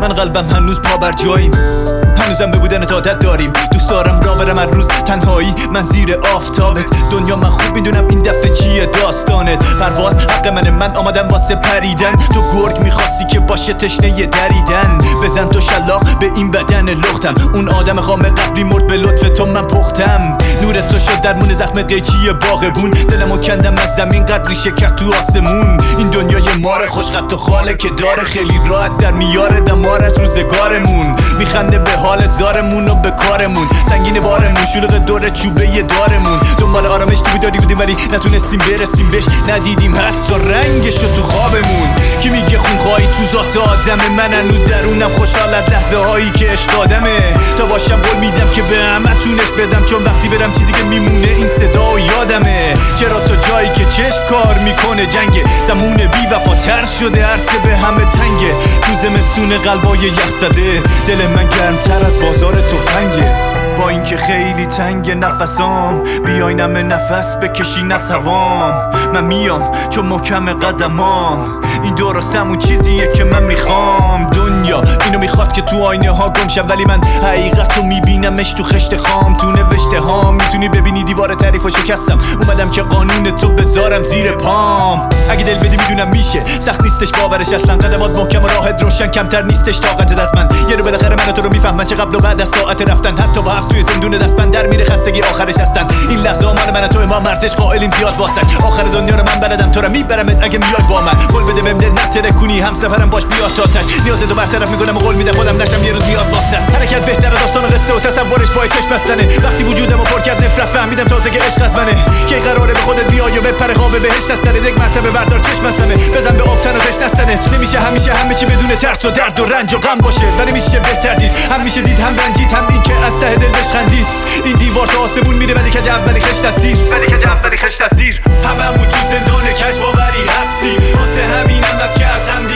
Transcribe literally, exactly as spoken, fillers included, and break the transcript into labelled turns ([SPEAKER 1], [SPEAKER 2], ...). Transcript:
[SPEAKER 1] من قلبم هنوز پا بر جاییم، هنوزم به بودن عادت داریم. دوست دارم را برم هر روز تنهایی، من زیر آفتابت. دنیا من خوب میدونم این دفعه چیه داستانت. پرواز حق منه، من آمدم واسه پریدن. تو گرگ میخواستی که باشه تشنه دریدن. بزن تو شلاق به این بدن لختم، اون آدم خام قبلی مرد به لطف تو من پختم. نور تو شد درمون زخم قیچی باغبون، دلمو کندم از زمین قدری شکر تو آسمون. این دنیای مار خوشخط و خاله که داره، خیلی راحت در میاره دمار از روزگارمون. میخنده به حال زارمون و به کارمون، سنگین بارمون شلوغ دور چوبه دارمون. دنبال آرامش تو داری بودیم ولی نتونستیم برسیم بهش، ندیدیم حتی رنگشو تو خوابمون. کی میگه خونخواهی تو ذات آدمه، من هنوز درونم خوشحال از لحظه هایی که عشق دادمه. تا باشم قول میدم که به همتونش بدم، چون وقتی برم چیزی که میمونه این صدا و یادمه. چرا تو جایی که چشم کار میکنه جنگه، زمون بی وفا تر شده عرصه به همه تنگه. تو زمستون قلبای یخ زده دل من گرمتر از بازار تفنگه. با اینکه خیلی تنگ نفسام، بیاینم نفس بکشین از هوام. من میام چون محکم قدمام، این درست همون چیزیه که من میخوام. دنیا اینو میخواد که تو آینه ها گم شم، ولی من حقیقت رو میبینمش تو خشت خام. تو نوشته هام میتونی ببینی دیوار تعریف و شکستم، اومدم که قانون تو بذارم زیر پام. اگه دل بدی میدونم میشه، سخت نیستش باورش اصلا. قدمات محکم و راحت روشن، کمتر نیستش طاقت دست من. یه رو بالاخره من تو رو میفهمن، چه قبل و بعد از ساعت رفتن. حتی با توی زندون دست من در میره، خستگی آخرش هستن. این لحظه مال من تو، ما مرزش قائلیم زیاد واسک. آخر دنیا رو من بلدم، تو رو میبرمت اگه میای با من. قول بده بهم دل نتره کنی، هم سفرم باش بیاد تا تاش. نیاز تو برطرف میکنم و قول میدم خودم نشم یه روز نیاز واسه. حرکت بهتره داستان و قصه و تصورش با چشم بستنه. وقتی وجودمو پر کرد نفرت، فهمیدم تازه که عشق از منه. که قراره به خودت بیای و بپره خواب بهشت از سرت. یک مرتبه بردار چشم از همه، بزن به آب تن و تش نستنت. نمیشه همیشه همه چی بدون ترس و درد و رنج و غم باشه، ولی میشه بهتر دید. هم میشه دید هم رنجید، هم این که از ته دل بشخندید. این دیوار تا آسمون میره ولی کج اولی خشت از زیر، ولی کج اولی خشت از زیر. هممون تو زندان کج باوری حبسی، واسه همینم بس که از هم